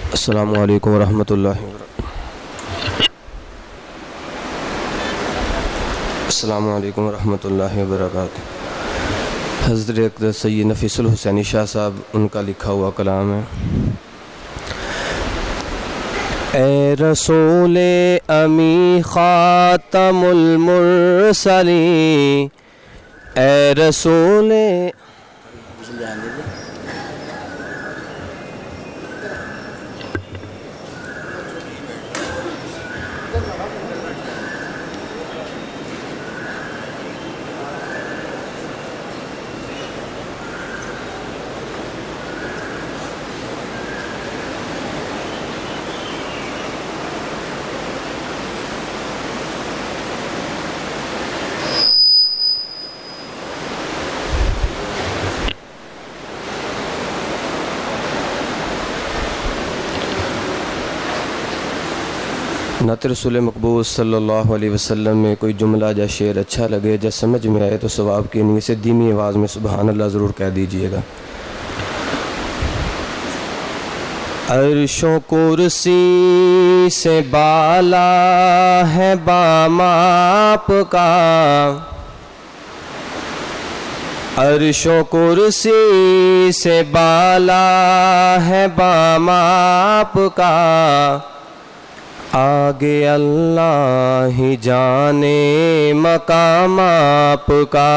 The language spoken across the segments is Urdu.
السلام علیکم ورحمۃ اللہ وبرکاتہ۔ السلام علیکم ورحمۃ اللہ وبرکاتہ۔ حضرت اقدس سید نفیس الحسینی شاہ صاحب، ان کا لکھا ہوا کلام ہے۔ اے رسول امی خاتم المرسلین، اے رسول نعت رسول مقبول صلی اللہ علیہ وسلم میں کوئی جملہ یا شعر اچھا لگے یا سمجھ میں آئے تو ثواب کی نیت سے دھیمی آواز میں سبحان اللہ ضرور کہہ دیجئے گا۔ عرش و کرسی سے بالا ہے بام آپ کا، عرش و کرسی سے بالا ہے بام آپ کا، آگے اللہ ہی جانے مقام آپ کا،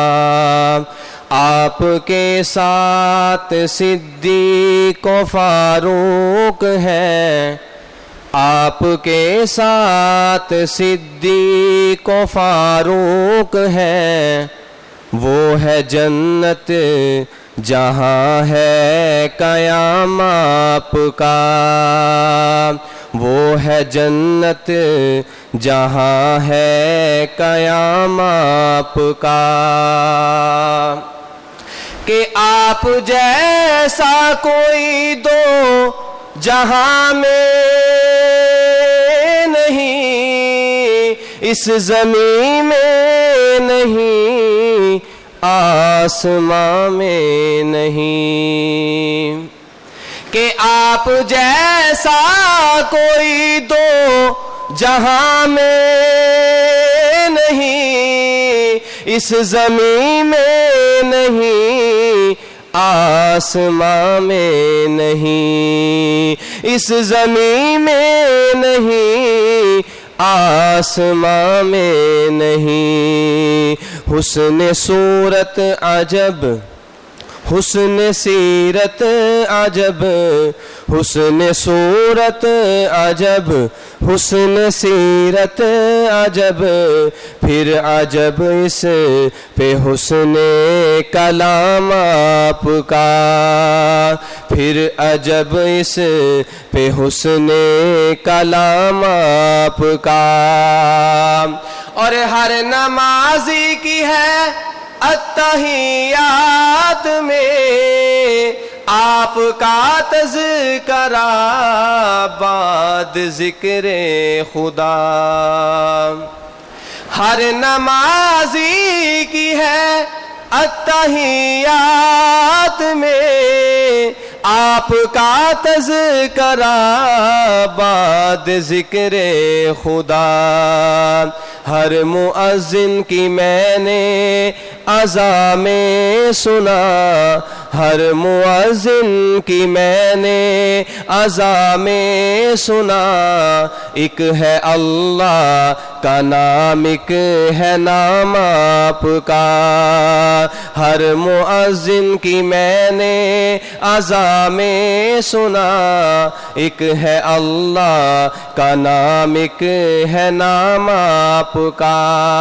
آپ کے ساتھ صدیق و فاروق ہے، آپ کے ساتھ صدیق و فاروق ہے، وہ ہے جنت جہاں ہے قیام آپ کا، وہ ہے جنت جہاں ہے قیام آپ کا، کہ آپ جیسا کوئی دو جہاں میں نہیں، اس زمین میں نہیں، آسمان میں نہیں، کہ آپ جیسا کوئی دو جہاں میں نہیں، اس زمین میں نہیں، آسمان میں نہیں، اس زمین میں نہیں، آسمان میں نہیں، حسن صورت عجب، حسن سیرت عجب، حسن صورت عجب، حسن سیرت عجب، پھر عجب اس پہ حسن کلام آپ کا، پھر عجب اس پہ حسن کلام آپ کا، اور ہر نمازی کی ہے اتحیات میں آپ کا تذکرہ بعد ذکر خدا، ہر نمازی کی ہے اتحیات میں آپ کا تذکرہ بعد ذکر خدا، ہر مؤذن کی میں نے اذان میں سنا، ہر مؤذن کی میں نے اذان میں سنا، ایک ہے اللہ کا نام، ایک ہے نام آپ کا، ہر مؤذن کی میں نے اذان میں سنا، ایک ہے اللہ کا نام، ایک ہے نام آپ کا۔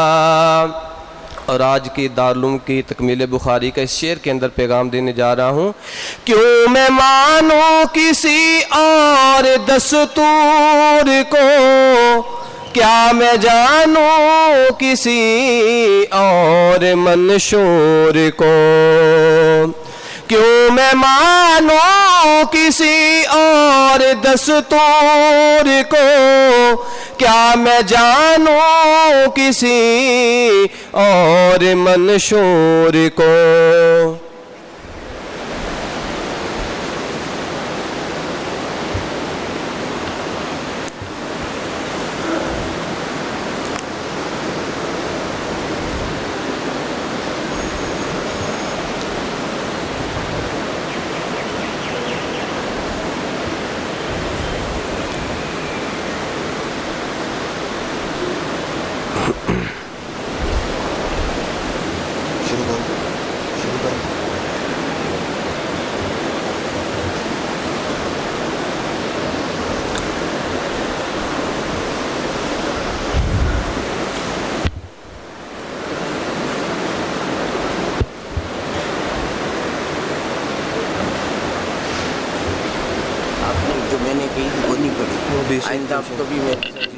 اور آج کی دارالعلوم کی تکمیل بخاری کا اس شعر کے اندر پیغام دینے جا رہا ہوں۔ کیوں میں مانوں کسی اور دستور کو، کیا میں جانوں کسی اور منشور کو، کیوں میں مانوں کسی اور دستور کو، کیا میں جانوں کسی اور منشور کو، جو میں نے کہی وہ نہیں پڑھی. آئندہ آپ کبھی میں